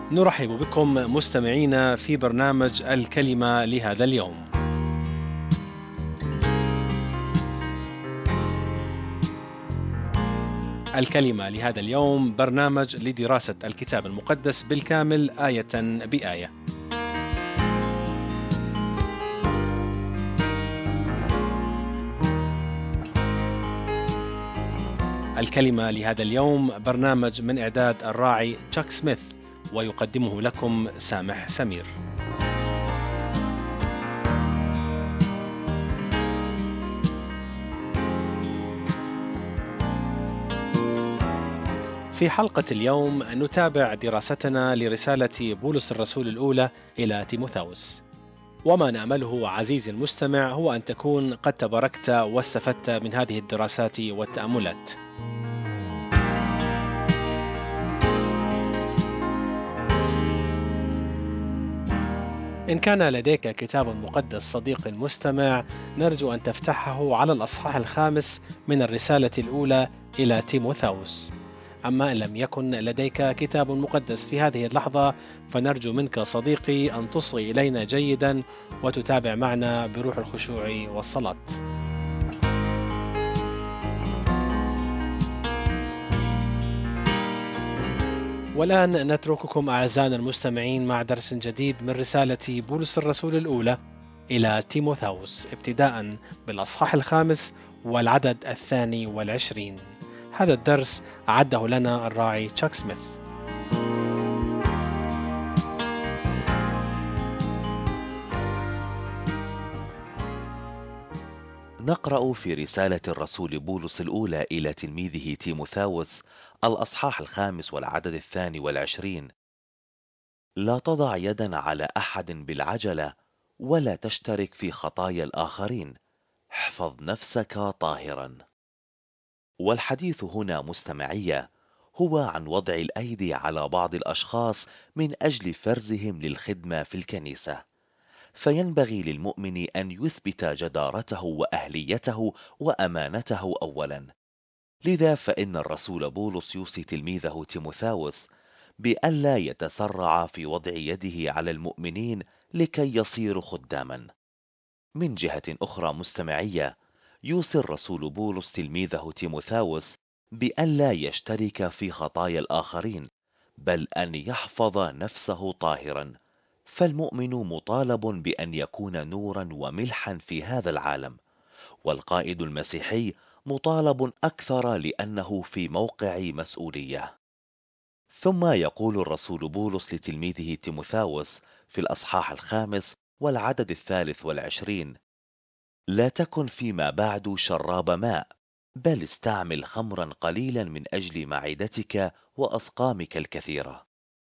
نرحب بكم مستمعينا في برنامج الكلمة لهذا اليوم. الكلمة لهذا اليوم برنامج لدراسة الكتاب المقدس بالكامل آية بآية. الكلمة لهذا اليوم برنامج من إعداد الراعي تشاك سميث، ويقدمه لكم سامح سمير. في حلقة اليوم نتابع دراستنا لرسالة بولس الرسول الأولى إلى تيموثاوس. وما نأمله عزيزي المستمع هو أن تكون قد تباركت واستفدت من هذه الدراسات والتأملات. إن كان لديك كتاب مقدس صديقي المستمع، نرجو أن تفتحه على الأصحاح الخامس من الرسالة الأولى إلى تيموثاوس. أما إن لم يكن لديك كتاب مقدس في هذه اللحظة، فنرجو منك صديقي أن تصغي إلينا جيدا وتتابع معنا بروح الخشوع والصلاة. والآن نترككم أعزائنا المستمعين مع درس جديد من رسالة بولس الرسول الأولى إلى تيموثاوس، ابتداء بالأصحاح الخامس والعدد 22. هذا الدرس أعده لنا الراعي تشاك سميث. نقرأ في رسالة الرسول بولس الأولى إلى تلميذه تيموثاوس الأصحاح الخامس والعدد 22: لا تضع يدا على أحد بالعجلة، ولا تشترك في خطايا الآخرين، احفظ نفسك طاهرا. والحديث هنا مستمعية هو عن وضع الأيدي على بعض الأشخاص من أجل فرزهم للخدمة في الكنيسة. فينبغي للمؤمن أن يثبت جدارته وأهليته وأمانته أولا. لذا فإن الرسول بولس يوصي تلميذه تيموثاوس بألا يتسرع في وضع يده على المؤمنين لكي يصيروا خداما. من جهة أخرى مستمعية، يوصي الرسول بولس تلميذه تيموثاوس بألا يشترك في خطايا الآخرين، بل أن يحفظ نفسه طاهرا. فالمؤمن مطالب بأن يكون نورا وملحا في هذا العالم، والقائد المسيحي مطالب أكثر لأنه في موقع مسؤولية. ثم يقول الرسول بولس لتلميذه تيموثاوس في الأصحاح الخامس والعدد 23: لا تكن فيما بعد شراب ماء، بل استعمل خمرا قليلا من أجل معدتك وأسقامك الكثيرة.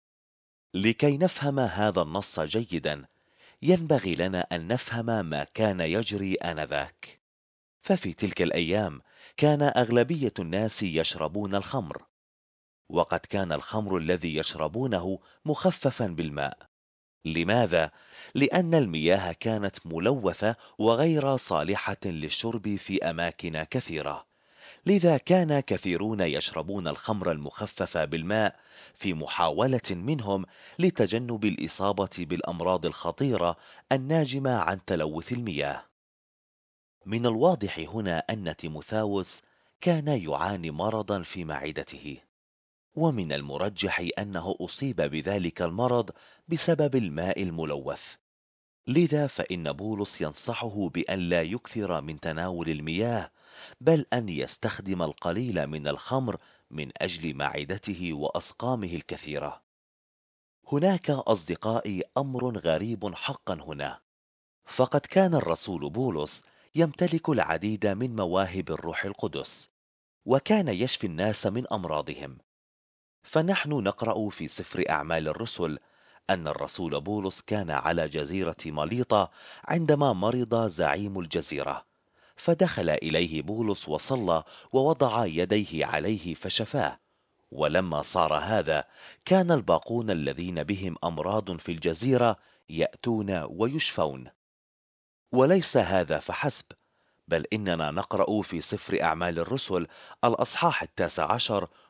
لكي نفهم هذا النص جيدا، ينبغي لنا أن نفهم ما كان يجري آنذاك. ففي تلك الأيام كان أغلبية الناس يشربون الخمر، وقد كان الخمر الذي يشربونه مخففا بالماء. لماذا؟ لأن المياه كانت ملوثة وغير صالحة للشرب في أماكن كثيرة. لذا كان كثيرون يشربون الخمر المخففة بالماء في محاولة منهم لتجنب الإصابة بالأمراض الخطيرة الناجمة عن تلوث المياه. من الواضح هنا أن تيموثاوس كان يعاني مرضا في معدته، ومن المرجح أنه أصيب بذلك المرض بسبب الماء الملوث. لذا فإن بولس ينصحه بأن لا يكثر من تناول المياه، بل أن يستخدم القليل من الخمر من أجل معدته وأسقامه الكثيرة. هناك أصدقائي أمر غريب حقا هنا، فقد كان الرسول بولس يمتلك العديد من مواهب الروح القدس، وكان يشفي الناس من أمراضهم. فنحن نقرأ في سفر أعمال الرسل أن الرسول بولس كان على جزيرة ماليطة عندما مرض زعيم الجزيرة، فدخل إليه بولس وصلى ووضع يديه عليه فشفاه. ولما صار هذا، كان الباقون الذين بهم أمراض في الجزيرة يأتون ويشفون. وليس هذا فحسب، بل إننا نقرأ في سفر أعمال الرسل الأصحاح 19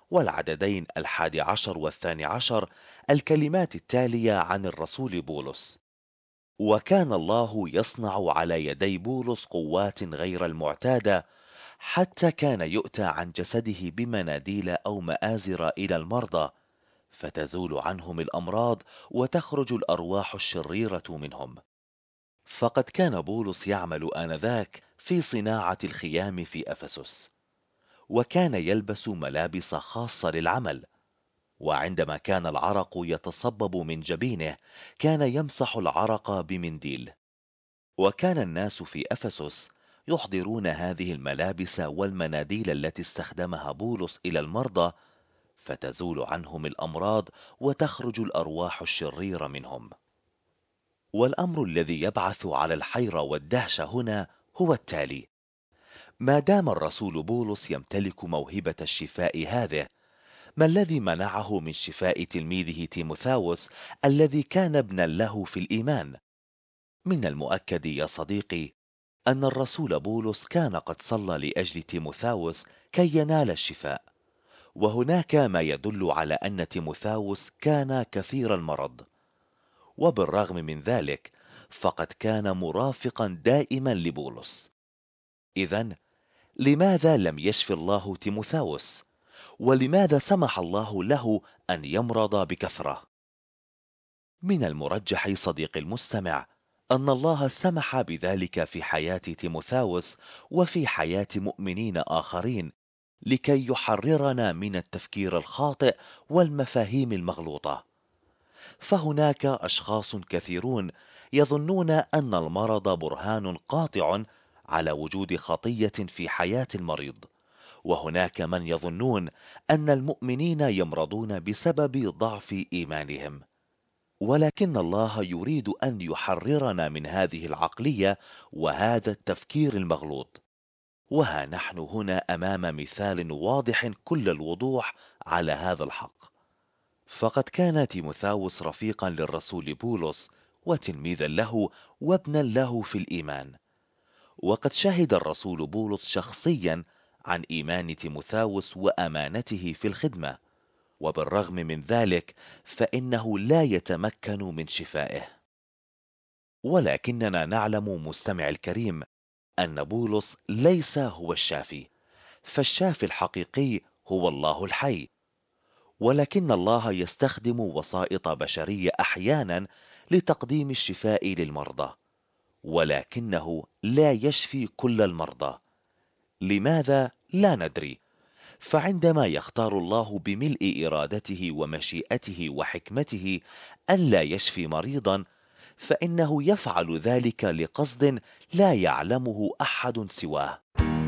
والعددين 11 و12 الكلمات التالية عن الرسول بولس: وكان الله يصنع على يدي بولس قوات غير المعتادة، حتى كان يؤتى عن جسده بمناديل أو مآزر إلى المرضى، فتزول عنهم الأمراض وتخرج الأرواح الشريرة منهم. فقد كان بولس يعمل آنذاك في صناعة الخيام في أفسس، وكان يلبس ملابس خاصة للعمل، وعندما كان العرق يتصبب من جبينه كان يمسح العرق بمنديل. وكان الناس في أفسس يحضرون هذه الملابس والمناديل التي استخدمها بولس إلى المرضى، فتزول عنهم الأمراض وتخرج الأرواح الشريرة منهم. والأمر الذي يبعث على الحيرة والدهشة هنا هو التالي: ما دام الرسول بولس يمتلك موهبة الشفاء هذه، ما الذي منعه من شفاء تلميذه تيموثاوس الذي كان ابنا له في الإيمان؟ من المؤكد يا صديقي أن الرسول بولس كان قد صلى لأجل تيموثاوس كي ينال الشفاء، وهناك ما يدل على أن تيموثاوس كان كثير المرض، وبالرغم من ذلك فقد كان مرافقا دائما لبولس. إذن لماذا لم يشف الله تيموثاوس؟ ولماذا سمح الله له أن يمرض بكثرة؟ من المرجح صديقي المستمع أن الله سمح بذلك في حياة تيموثاوس وفي حياة مؤمنين آخرين، لكي يحررنا من التفكير الخاطئ والمفاهيم المغلوطة. فهناك أشخاص كثيرون يظنون أن المرض برهان قاطع على وجود خطية في حياة المريض، وهناك من يظنون أن المؤمنين يمرضون بسبب ضعف إيمانهم. ولكن الله يريد أن يحررنا من هذه العقلية وهذا التفكير المغلوط. وها نحن هنا أمام مثال واضح كل الوضوح على هذا الحق. فقد كان تيموثاوس رفيقا للرسول بولس وتلميذا له وابنا له في الإيمان، وقد شهد الرسول بولس شخصيا عن إيمان تيموثاوس وأمانته في الخدمة، وبالرغم من ذلك فإنه لا يتمكن من شفائه. ولكننا نعلم مستمع الكريم أن بولس ليس هو الشافي، فالشافي الحقيقي هو الله الحي، ولكن الله يستخدم وسائط بشرية أحيانا لتقديم الشفاء للمرضى، ولكنه لا يشفي كل المرضى. لماذا؟ لا ندري. فعندما يختار الله بملء إرادته ومشيئته وحكمته ألا يشفي مريضا، فإنه يفعل ذلك لقصد لا يعلمه أحد سواه.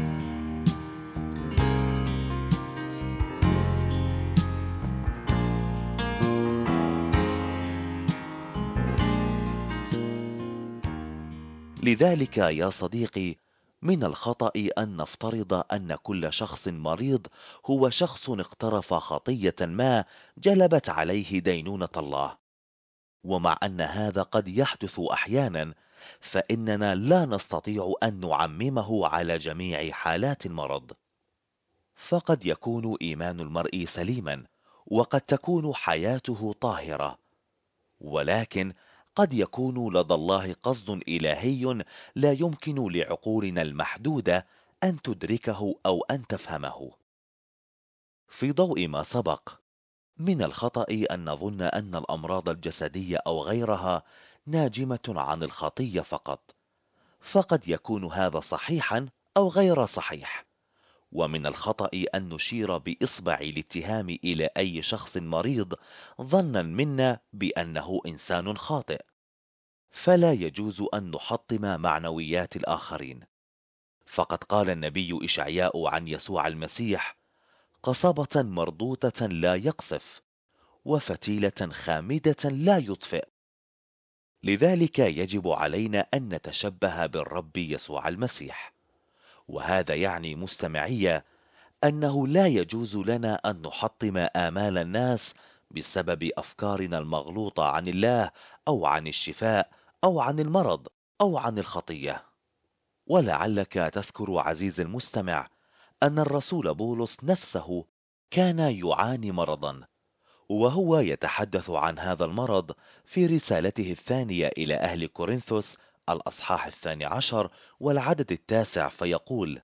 لذلك يا صديقي، من الخطأ أن نفترض أن كل شخص مريض هو شخص اقترف خطية ما جلبت عليه دينونة الله. ومع أن هذا قد يحدث أحيانا، فإننا لا نستطيع أن نعممه على جميع حالات المرض. فقد يكون إيمان المرء سليما، وقد تكون حياته طاهرة، ولكن قد يكون لدى الله قصد إلهي لا يمكن لعقولنا المحدودة أن تدركه أو أن تفهمه. في ضوء ما سبق، من الخطأ أن نظن أن الأمراض الجسدية أو غيرها ناجمة عن الخطية فقط، فقد يكون هذا صحيحا أو غير صحيح. ومن الخطأ أن نشير بإصبع الاتهام إلى أي شخص مريض ظنا منا بأنه إنسان خاطئ، فلا يجوز أن نحطم معنويات الآخرين. فقد قال النبي إشعياء عن يسوع المسيح: قصبة مردوطة لا يقصف، وفتيلة خامدة لا يطفئ. لذلك يجب علينا أن نتشبه بالرب يسوع المسيح. وهذا يعني مستمعية أنه لا يجوز لنا أن نحطم آمال الناس بسبب أفكارنا المغلوطة عن الله أو عن الشفاء أو عن المرض أو عن الخطية. ولعلك تذكر عزيزي المستمع أن الرسول بولس نفسه كان يعاني مرضا، وهو يتحدث عن هذا المرض في رسالته الثانية إلى أهل كورنثوس الأصحاح 12 والعدد 9 فيقول: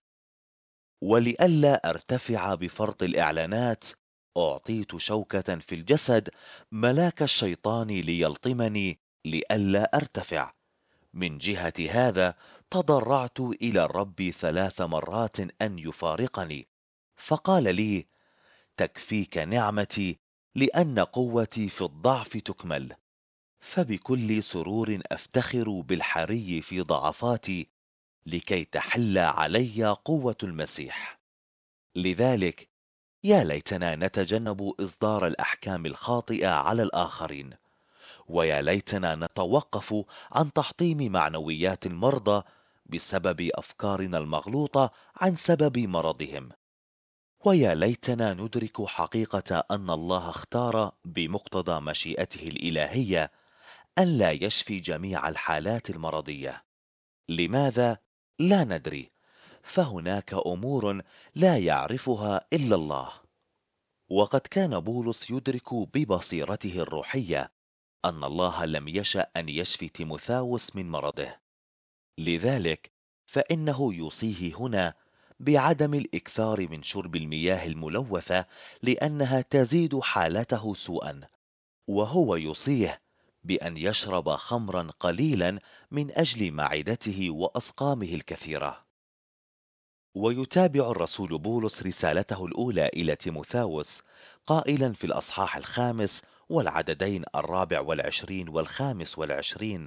ولئلا أرتفع بفرط الإعلانات أعطيت شوكة في الجسد ملاك الشيطان ليلطمني لئلا أرتفع. من جهة هذا تضرعت إلى الرب 3 مرات أن يفارقني، فقال لي: تكفيك نعمتي، لأن قوتي في الضعف تكمل. فبكل سرور أفتخر بالحري في ضعفاتي، لكي تحل علي قوة المسيح. لذلك يا ليتنا نتجنب إصدار الأحكام الخاطئة على الآخرين، ويا ليتنا نتوقف عن تحطيم معنويات المرضى بسبب أفكارنا المغلوطة عن سبب مرضهم. ويا ليتنا ندرك حقيقة أن الله اختار بمقتضى مشيئته الإلهية أن لا يشفي جميع الحالات المرضية. لماذا؟ لا ندري، فهناك أمور لا يعرفها إلا الله. وقد كان بولس يدرك ببصيرته الروحية أن الله لم يشأ أن يشفي تيموثاوس من مرضه، لذلك فإنه يوصيه هنا بعدم الإكثار من شرب المياه الملوثة لأنها تزيد حالته سوءا، وهو يوصيه بأن يشرب خمرا قليلا من أجل معدته وأسقامه الكثيرة. ويتابع الرسول بولس رسالته الأولى إلى تيموثاوس قائلا في الأصحاح 5 والعددين 24 و25: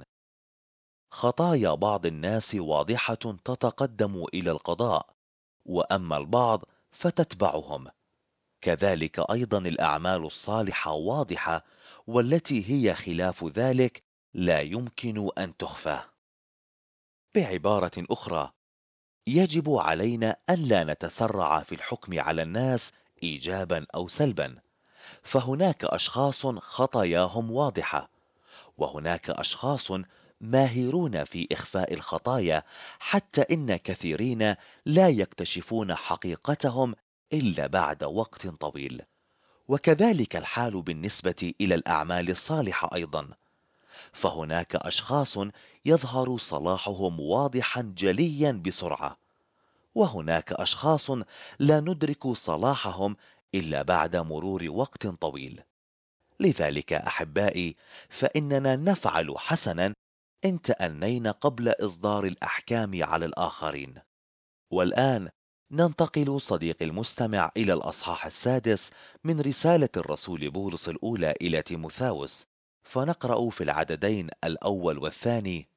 خطايا بعض الناس واضحة تتقدم إلى القضاء، وأما البعض فتتبعهم. كذلك أيضا الأعمال الصالحة واضحة، والتي هي خلاف ذلك لا يمكن أن تخفى. بعبارة أخرى، يجب علينا ألا نتسرع في الحكم على الناس إيجابا أو سلبا، فهناك أشخاص خطاياهم واضحة، وهناك أشخاص ماهرون في إخفاء الخطايا، حتى إن كثيرين لا يكتشفون حقيقتهم إلا بعد وقت طويل. وكذلك الحال بالنسبة إلى الأعمال الصالحة أيضا، فهناك أشخاص يظهر صلاحهم واضحا جليا بسرعة، وهناك أشخاص لا ندرك صلاحهم إلا بعد مرور وقت طويل. لذلك أحبائي، فإننا نفعل حسنا إن تأنينا قبل إصدار الأحكام على الآخرين. والآن ننتقل صديقي المستمع إلى الأصحاح 6 من رسالة الرسول بولس الأولى إلى تيموثاوس، فنقرأ في العددين الأول والثاني: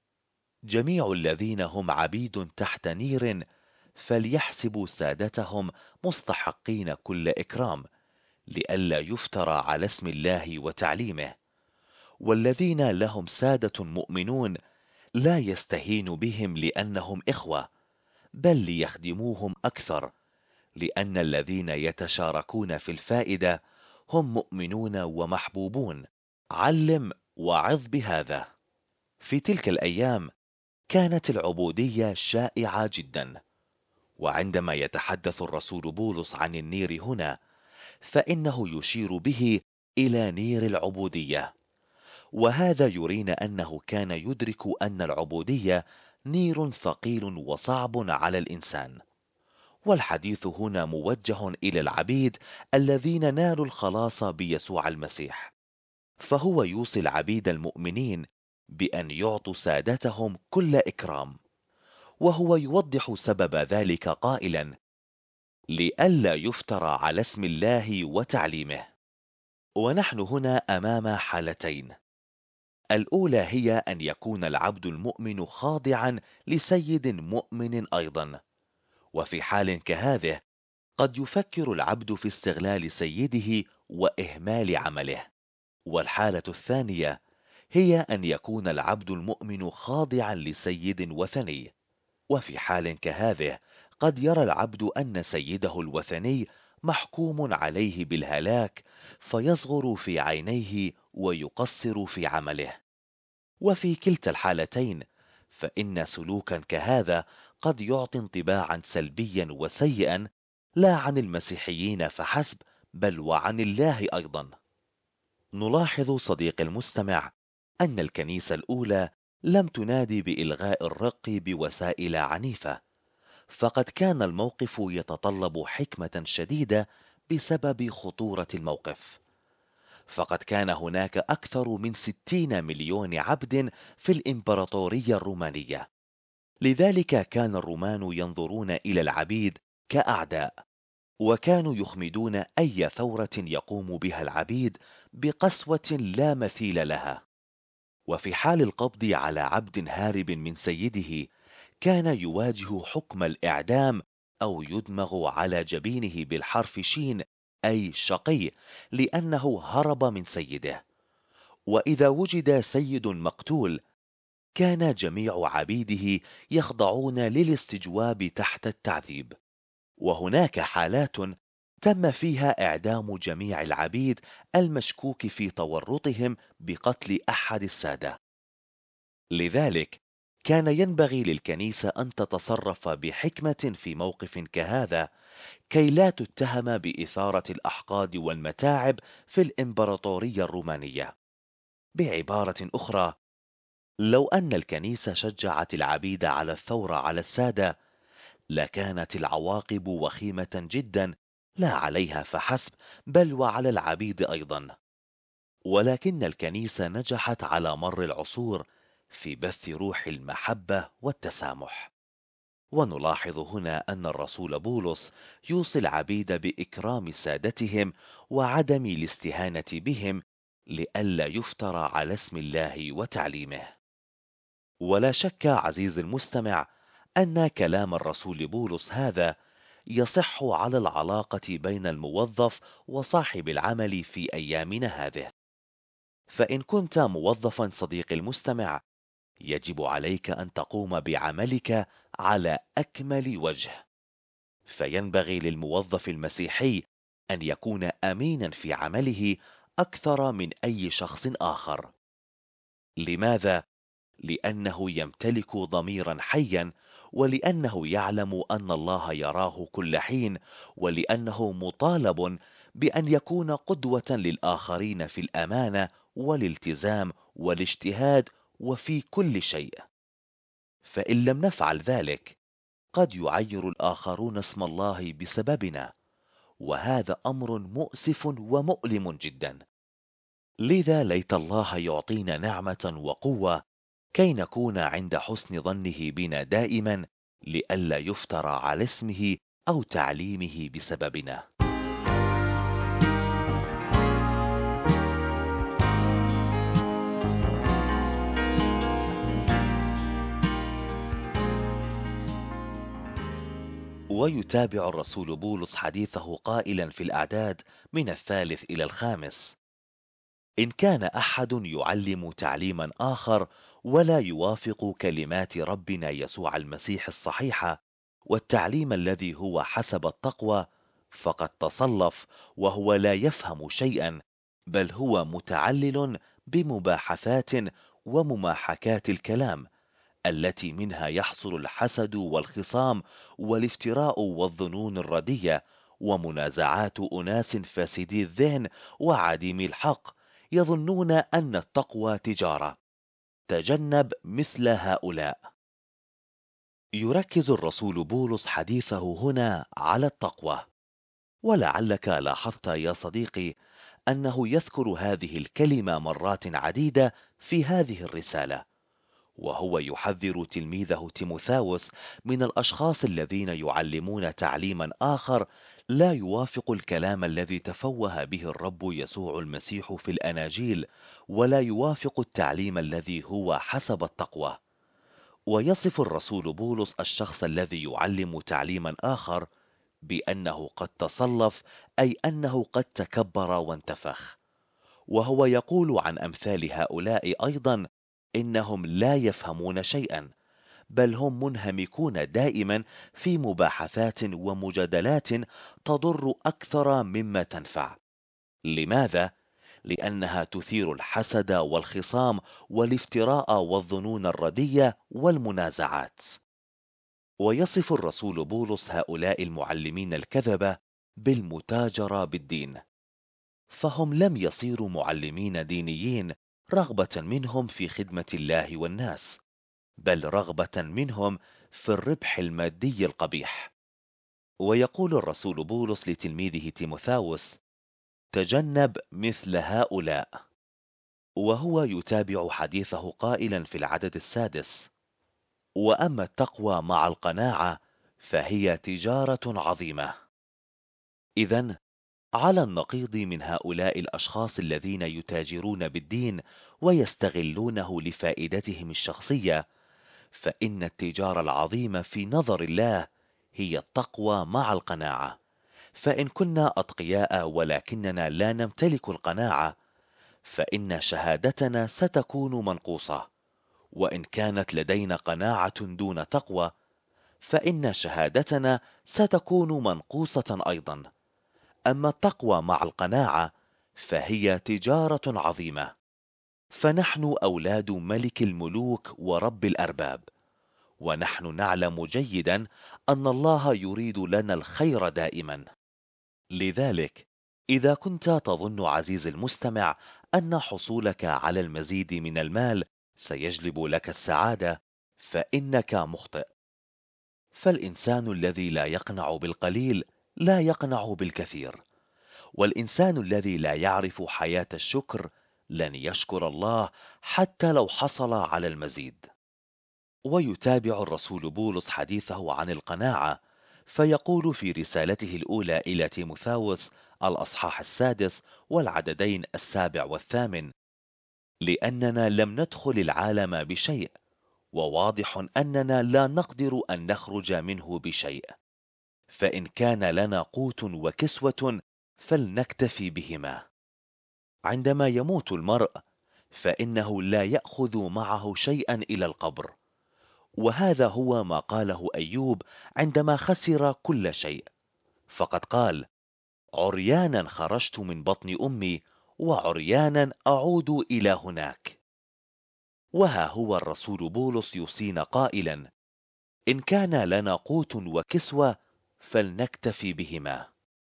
جميع الذين هم عبيد تحت نير فليحسبوا سادتهم مستحقين كل إكرام، لئلا يفترى على اسم الله وتعليمه. والذين لهم سادة مؤمنون لا يستهين بهم لأنهم إخوة، بل ليخدموهم أكثر، لأن الذين يتشاركون في الفائدة هم مؤمنون ومحبوبون. علم وعظ بهذا. في تلك الأيام كانت العبودية شائعة جدا، وعندما يتحدث الرسول بولس عن النير هنا فإنه يشير به إلى نير العبودية، وهذا يرينا أنه كان يدرك أن العبودية نير ثقيل وصعب على الإنسان. والحديث هنا موجه إلى العبيد الذين نالوا الخلاص بيسوع المسيح، فهو يوصي العبيد المؤمنين بأن يعطوا سادتهم كل إكرام، وهو يوضح سبب ذلك قائلا: لئلا يفترى على اسم الله وتعليمه. ونحن هنا أمام حالتين: الأولى هي أن يكون العبد المؤمن خاضعا لسيد مؤمن أيضا، وفي حال كهذه قد يفكر العبد في استغلال سيده وإهمال عمله. والحالة الثانية هي أن يكون العبد المؤمن خاضعا لسيد وثني، وفي حال كهذه قد يرى العبد أن سيده الوثني محكوم عليه بالهلاك، فيصغر في عينيه ويقصر في عمله. وفي كلتا الحالتين فإن سلوكا كهذا قد يعطي انطباعا سلبيا وسيئا لا عن المسيحيين فحسب، بل وعن الله أيضا. نلاحظ صديقي المستمع أن الكنيسة الأولى لم تنادي بإلغاء الرق بوسائل عنيفة، فقد كان الموقف يتطلب حكمة شديدة بسبب خطورة الموقف. فقد كان هناك أكثر من 60 مليون عبد في الإمبراطورية الرومانية، لذلك كان الرومان ينظرون إلى العبيد كأعداء، وكانوا يخمدون أي ثورة يقوم بها العبيد بقسوة لا مثيل لها. وفي حال القبض على عبد هارب من سيده، كان يواجه حكم الإعدام، أو يدمغ على جبينه بالحرف شين، أي شقي، لأنه هرب من سيده. وإذا وجد سيد مقتول، كان جميع عبيده يخضعون للاستجواب تحت التعذيب. وهناك حالات تم فيها إعدام جميع العبيد المشكوك في تورطهم بقتل أحد السادة. لذلك كان ينبغي للكنيسة أن تتصرف بحكمة في موقف كهذا، كي لا تتهم بإثارة الأحقاد والمتاعب في الإمبراطورية الرومانية. بعبارة أخرى، لو أن الكنيسة شجعت العبيد على الثورة على السادة، لكانت العواقب وخيمة جدا، لا عليها فحسب، بل وعلى العبيد أيضا. ولكن الكنيسة نجحت على مر العصور في بث روح المحبة والتسامح. ونلاحظ هنا أن الرسول بولس يوصي العبيد بإكرام سادتهم وعدم الاستهانة بهم، لئلا يفترى على اسم الله وتعليمه. ولا شك عزيزي المستمع أن كلام الرسول بولس هذا يصح على العلاقة بين الموظف وصاحب العمل في أيامنا هذه. فإن كنت موظفا صديقي المستمع، يجب عليك أن تقوم بعملك على أكمل وجه. فينبغي للموظف المسيحي أن يكون أمينا في عمله أكثر من أي شخص آخر. لماذا؟ لأنه يمتلك ضميرا حيا، ولأنه يعلم أن الله يراه كل حين، ولأنه مطالب بأن يكون قدوة للآخرين في الأمانة والالتزام والاجتهاد وفي كل شيء. فإن لم نفعل ذلك، قد يعير الآخرون اسم الله بسببنا، وهذا أمر مؤسف ومؤلم جدا. لذا ليت الله يعطينا نعمة وقوة كي نكون عند حسن ظنه بنا دائما، لئلا يفترى على اسمه أو تعليمه بسببنا. ويتابع الرسول بولس حديثه قائلا في الأعداد من 3 إلى 5: إن كان أحد يعلم تعليما آخر ولا يوافق كلمات ربنا يسوع المسيح الصحيحة والتعليم الذي هو حسب التقوى، فقد تصلف وهو لا يفهم شيئا، بل هو متعلل بمباحثات ومماحكات الكلام، التي منها يحصل الحسد والخصام والافتراء والظنون الردية ومنازعات أناس فاسدي الذهن وعديمي الحق، يظنون أن التقوى تجارة. تجنب مثل هؤلاء. يركز الرسول بولس حديثه هنا على التقوى. ولعلك لاحظت يا صديقي أنه يذكر هذه الكلمة مرات عديدة في هذه الرسالة، وهو يحذر تلميذه تيموثاوس من الأشخاص الذين يعلمون تعليما آخر لا يوافق الكلام الذي تفوه به الرب يسوع المسيح في الأناجيل، ولا يوافق التعليم الذي هو حسب التقوى. ويصف الرسول بولس الشخص الذي يعلم تعليما آخر بأنه قد تصلف، أي أنه قد تكبر وانتفخ. وهو يقول عن أمثال هؤلاء أيضا إنهم لا يفهمون شيئا، بل هم منهمكون دائما في مباحثات ومجادلات تضر أكثر مما تنفع. لماذا؟ لأنها تثير الحسد والخصام والافتراء والظنون الردية والمنازعات. ويصف الرسول بولس هؤلاء المعلمين الكذبة بالمتاجرة بالدين، فهم لم يصيروا معلمين دينيين رغبة منهم في خدمة الله والناس، بل رغبة منهم في الربح المادي القبيح. ويقول الرسول بولس لتلميذه تيموثاوس: تجنب مثل هؤلاء. وهو يتابع حديثه قائلا في العدد 6: وأما التقوى مع القناعة فهي تجارة عظيمة. إذن على النقيض من هؤلاء الأشخاص الذين يتاجرون بالدين ويستغلونه لفائدتهم الشخصية، فإن التجارة العظيمة في نظر الله هي التقوى مع القناعة. فإن كنا أتقياء ولكننا لا نمتلك القناعة، فإن شهادتنا ستكون منقوصة. وإن كانت لدينا قناعة دون تقوى، فإن شهادتنا ستكون منقوصة أيضا. أما التقوى مع القناعة فهي تجارة عظيمة، فنحن أولاد ملك الملوك ورب الأرباب، ونحن نعلم جيدا أن الله يريد لنا الخير دائما. لذلك إذا كنت تظن عزيزي المستمع أن حصولك على المزيد من المال سيجلب لك السعادة، فإنك مخطئ. فالإنسان الذي لا يقنع بالقليل لا يقنع بالكثير، والإنسان الذي لا يعرف حياة الشكر لن يشكر الله حتى لو حصل على المزيد. ويتابع الرسول بولس حديثه عن القناعة فيقول في رسالته الأولى إلى تيموثاوس الأصحاح 6 والعددين 7 و8: لأننا لم ندخل العالم بشيء، وواضح أننا لا نقدر أن نخرج منه بشيء، فإن كان لنا قوت وكسوة فلنكتفي بهما. عندما يموت المرء فإنه لا يأخذ معه شيئا إلى القبر، وهذا هو ما قاله أيوب عندما خسر كل شيء، فقد قال: عريانا خرجت من بطن أمي، وعريانا أعود إلى هناك. وها هو الرسول بولس يوصينا قائلا: إن كان لنا قوت وكسوة فلنكتفي بهما.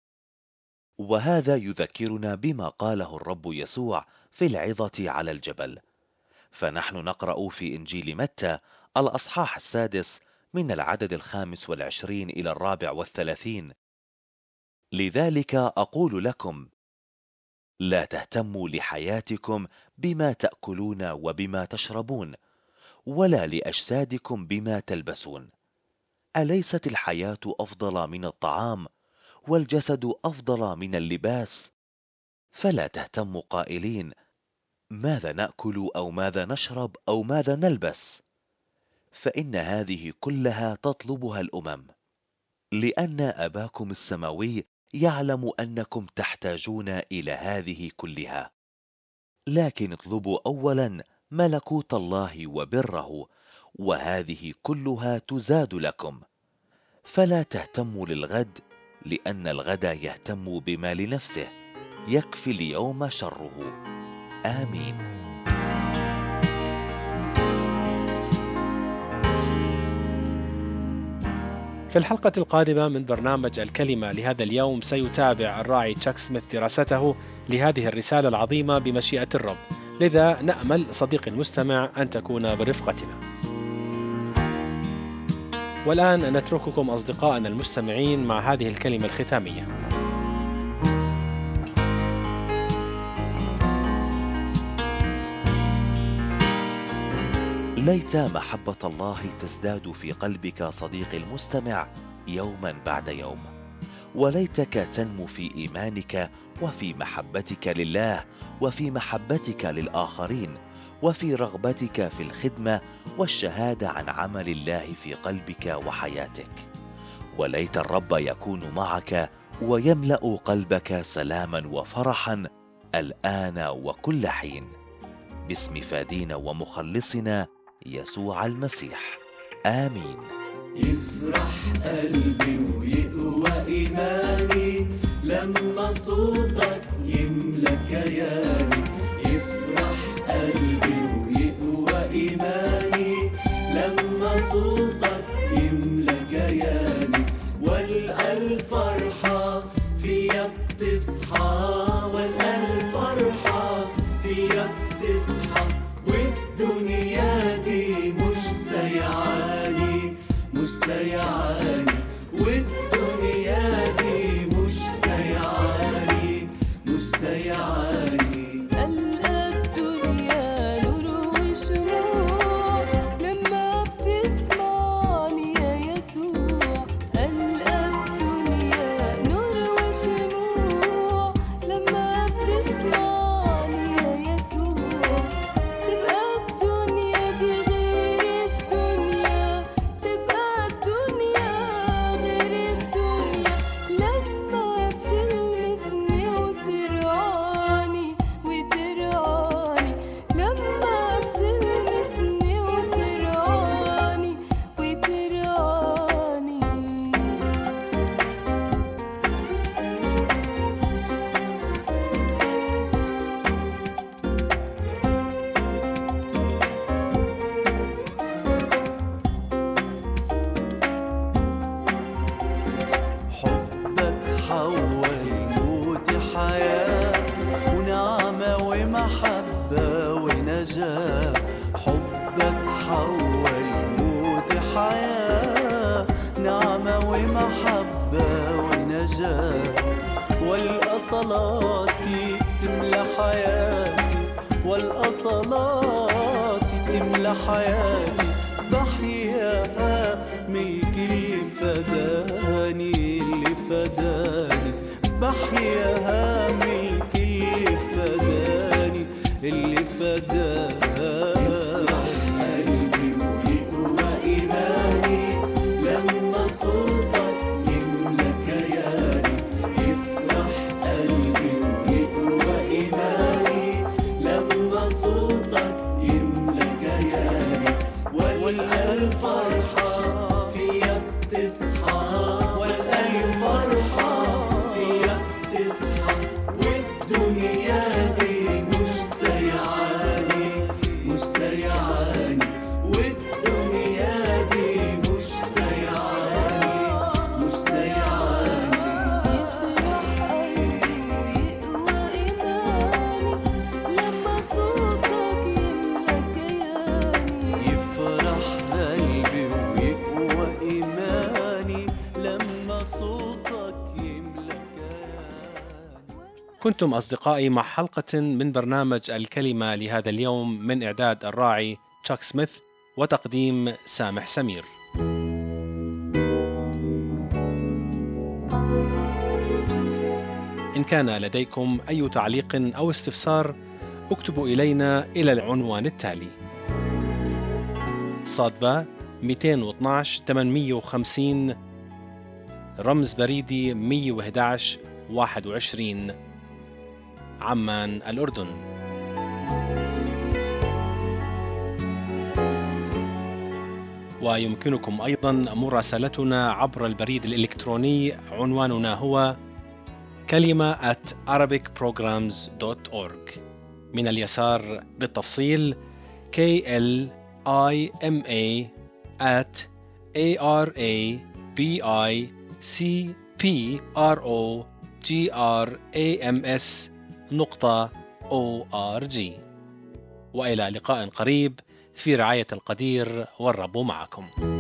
وهذا يذكرنا بما قاله الرب يسوع في العظة على الجبل، فنحن نقرأ في إنجيل متى الأصحاح 6 من العدد 25 إلى 34: لذلك أقول لكم لا تهتموا لحياتكم بما تأكلون وبما تشربون، ولا لأجسادكم بما تلبسون. أليست الحياة أفضل من الطعام، والجسد أفضل من اللباس؟ فلا تهتموا قائلين: ماذا نأكل أو ماذا نشرب أو ماذا نلبس؟ فإن هذه كلها تطلبها الأمم، لأن أباكم السماوي يعلم أنكم تحتاجون إلى هذه كلها. لكن اطلبوا أولا ملكوت الله وبره، وهذه كلها تزاد لكم. فلا تهتموا للغد، لأن الغد يهتم بما لنفسه، يكفي اليوم شره. آمين. في الحلقة القادمة من برنامج الكلمة لهذا اليوم سيتابع الراعي تشاك سميث دراسته لهذه الرسالة العظيمة بمشيئة الرب، لذا نأمل صديقي المستمع أن تكون برفقتنا. والآن نترككم أصدقائنا المستمعين مع هذه الكلمة الختامية. ليت محبة الله تزداد في قلبك صديقي المستمع يوما بعد يوم، وليتك تنمو في إيمانك وفي محبتك لله وفي محبتك للآخرين وفي رغبتك في الخدمة والشهادة عن عمل الله في قلبك وحياتك. وليت الرب يكون معك ويملأ قلبك سلاما وفرحا الآن وكل حين، باسم فادينا ومخلصنا يسوع المسيح. آمين. يفرح قلبي ويقوى إيماني لما صوتك يملى كياني. يفرح قلبي ويقوى إيماني لما صوتك يملى مجالي، والقى صلاتي تملى حياتي، والقى صلاتي تملى حياتي، بحياها ملك اللي فداني، اللي فداني، بحياها ملك اللي فداني، اللي فداني. قلبي ويقوى إيماني لما صوتك يملى كياني، يفرح قلبي ويقوى إيماني لما صوتك يملى كياني، والقى الفرحة فيا بتصحى، والقى الفرحة فيا بتصحى، والدنيا دي مش سيعاني، مش سيعاني، والدنيا دي مش سيعاني، مش سيعاني. يفرح قلبي ويقوى إيماني لما صوتك يملى كياني، يفرح قلبي ويقوى إيماني لما صوتك يملى كياني. كنتم أصدقائي مع حلقة من برنامج الكلمة لهذا اليوم، من إعداد الراعي تشاك سميث وتقديم سامح سمير. إن كان لديكم أي تعليق أو استفسار اكتبوا إلينا إلى العنوان التالي: صادبة 212 850 رمز بريدي 111 21 عمان الأردن. ويمكنكم أيضا مراسلتنا عبر البريد الإلكتروني، عنواننا هو kalima@arabicprograms.org. من اليسار بالتفصيل KLIMA@ARABICPROGRAMS.org. وإلى لقاء قريب في رعاية القدير، والرب معكم.